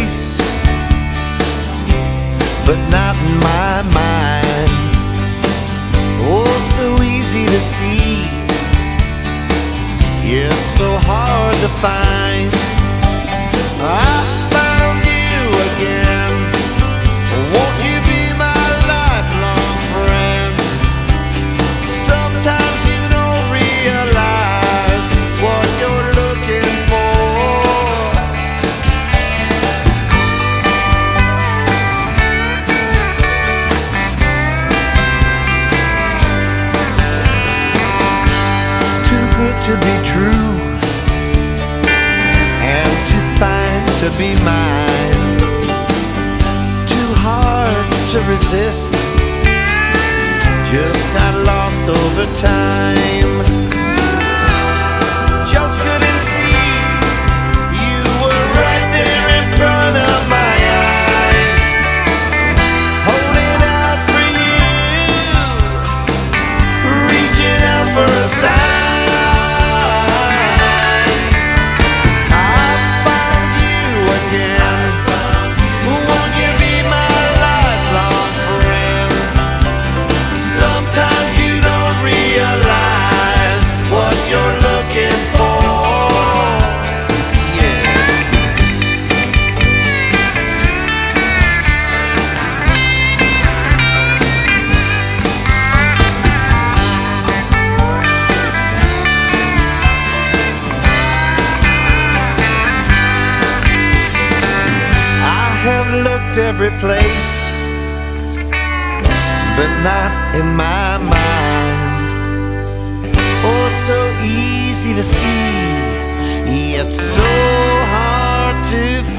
place, but not in my mind. Oh, so easy to see, yet so hard to find. I found you again. Won't you be my lifelong friend? Sometimes you don't realize what you're looking for. Too good to be true, and too fine to be mine. Too hard to resist, just got lost over time. Just couldn't see you were right there in front of my eyes, holding out for you, reaching out for a sign. Have looked every place, but not in my mind. Oh, so easy to see, yet so hard to